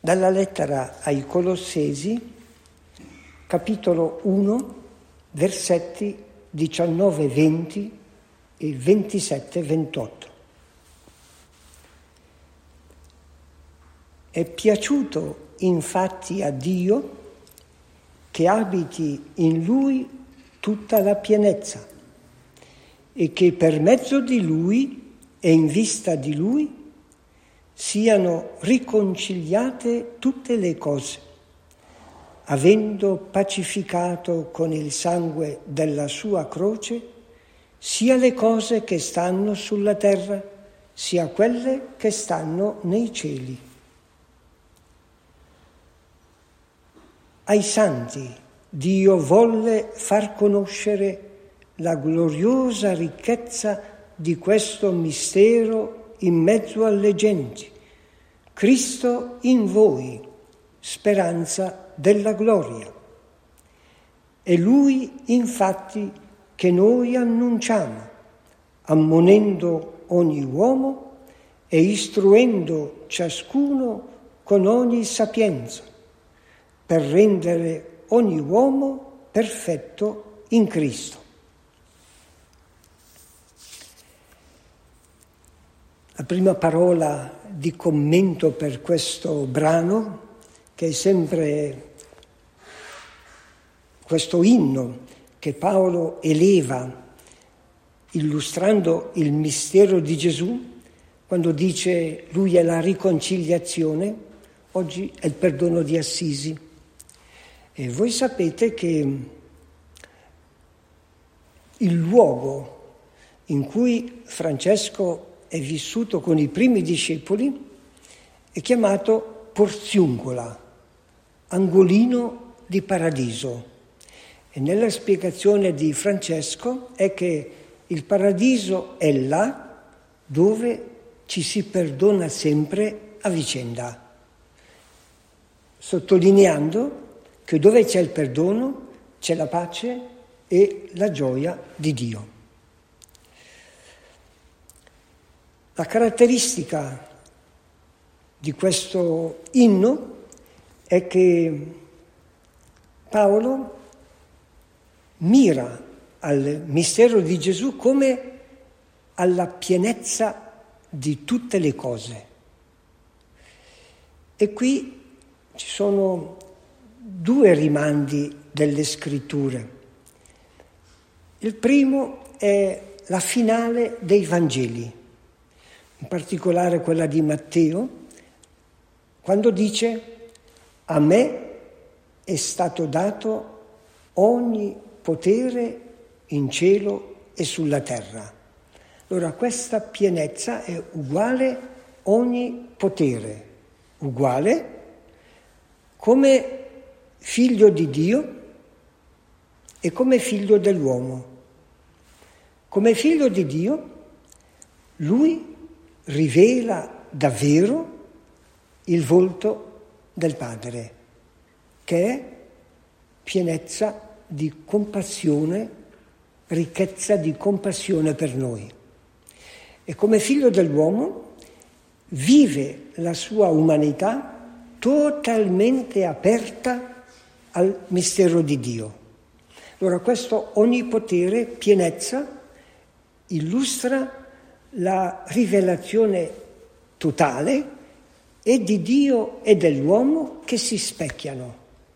Dalla lettera ai Colossesi, capitolo 1, versetti 19-20 e 27-28. È piaciuto infatti a Dio che abiti in Lui tutta la pienezza e che per mezzo di Lui e in vista di Lui siano riconciliate tutte le cose, avendo pacificato con il sangue della sua croce sia le cose che stanno sulla terra, sia quelle che stanno nei cieli. Ai santi Dio volle far conoscere la gloriosa ricchezza di questo mistero in mezzo alle genti, Cristo in voi, speranza della gloria. È Lui infatti che noi annunciamo, ammonendo ogni uomo e istruendo ciascuno con ogni sapienza, per rendere ogni uomo perfetto in Cristo. La prima parola di commento per questo brano, che è sempre questo inno che Paolo eleva illustrando il mistero di Gesù, quando dice Lui è la riconciliazione, oggi è il perdono di Assisi. E voi sapete che il luogo in cui Francesco è vissuto con i primi discepoli è chiamato Porziungola, angolino di paradiso. E nella spiegazione di Francesco è che il paradiso è là dove ci si perdona sempre a vicenda, sottolineando che dove c'è il perdono c'è la pace e la gioia di Dio. La caratteristica di questo inno è che Paolo mira al mistero di Gesù come alla pienezza di tutte le cose. E qui ci sono due rimandi delle scritture. Il primo è la finale dei Vangeli, in particolare quella di Matteo, quando dice: a me è stato dato ogni potere in cielo e sulla terra. Allora questa pienezza è uguale ogni potere, uguale come figlio di Dio e come figlio dell'uomo. Come figlio di Dio, lui rivela davvero il volto del Padre, che è pienezza di compassione, ricchezza di compassione per noi. E come figlio dell'uomo vive la sua umanità totalmente aperta al mistero di Dio. Allora questo onnipotere, pienezza, illustra la rivelazione totale e di Dio e dell'uomo che si specchiano.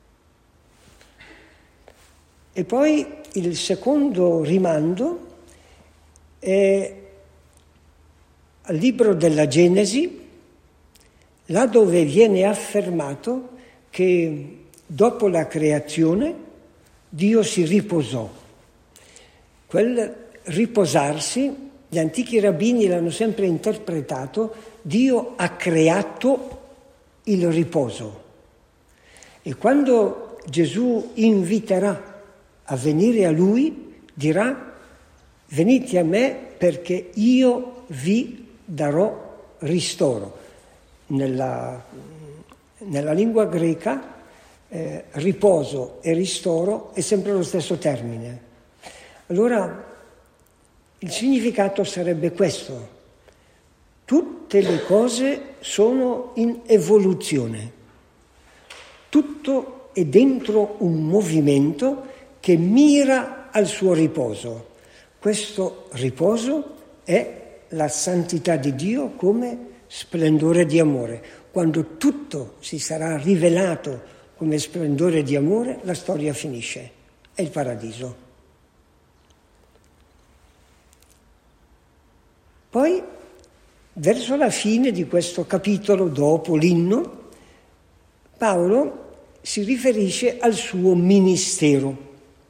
E poi il secondo rimando è al libro della Genesi, là dove viene affermato che dopo la creazione Dio si riposò. Quel riposarsi, gli antichi rabbini l'hanno sempre interpretato: Dio ha creato il riposo. E quando Gesù inviterà a venire a Lui, dirà: venite a me perché io vi darò ristoro. Nella lingua greca riposo e ristoro è sempre lo stesso termine. Allora il significato sarebbe questo: tutte le cose sono in evoluzione, tutto è dentro un movimento che mira al suo riposo. Questo riposo è la santità di Dio come splendore di amore. Quando tutto si sarà rivelato come splendore di amore, la storia finisce. È il paradiso. Poi, verso la fine di questo capitolo, dopo l'inno, Paolo si riferisce al suo ministero,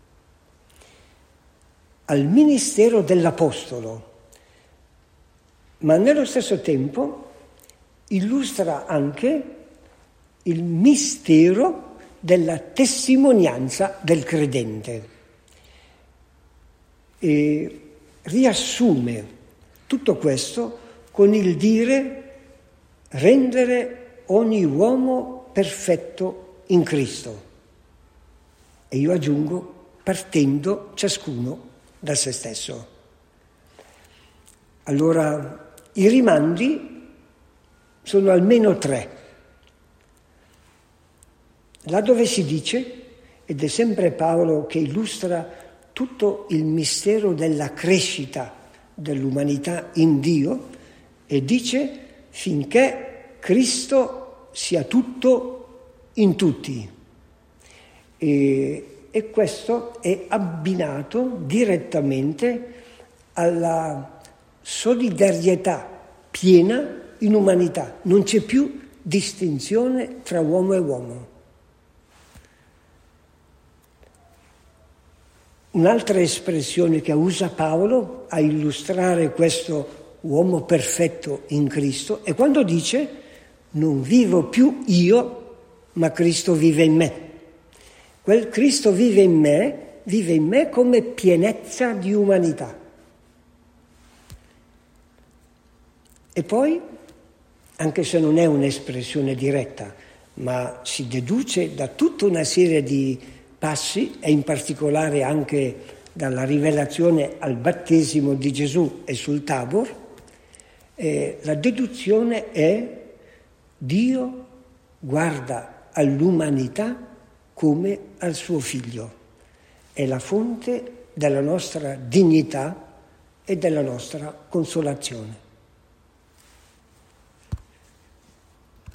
al ministero dell'Apostolo, ma nello stesso tempo illustra anche il mistero della testimonianza del credente e riassume tutto questo con il dire rendere ogni uomo perfetto in Cristo. E io aggiungo, partendo ciascuno da se stesso. Allora, i rimandi sono almeno 3. Là dove si dice, ed è sempre Paolo che illustra tutto il mistero della crescita dell'umanità in Dio, e dice finché Cristo sia tutto in tutti. E questo è abbinato direttamente alla solidarietà piena in umanità. Non c'è più distinzione tra uomo e uomo. Un'altra espressione che usa Paolo a illustrare questo uomo perfetto in Cristo è quando dice non vivo più io, ma Cristo vive in me. Quel Cristo vive in me come pienezza di umanità. E poi, anche se non è un'espressione diretta, ma si deduce da tutta una serie di passi, e in particolare anche dalla rivelazione al battesimo di Gesù e sul Tabor, la deduzione è: Dio guarda all'umanità come al suo figlio. È la fonte della nostra dignità e della nostra consolazione.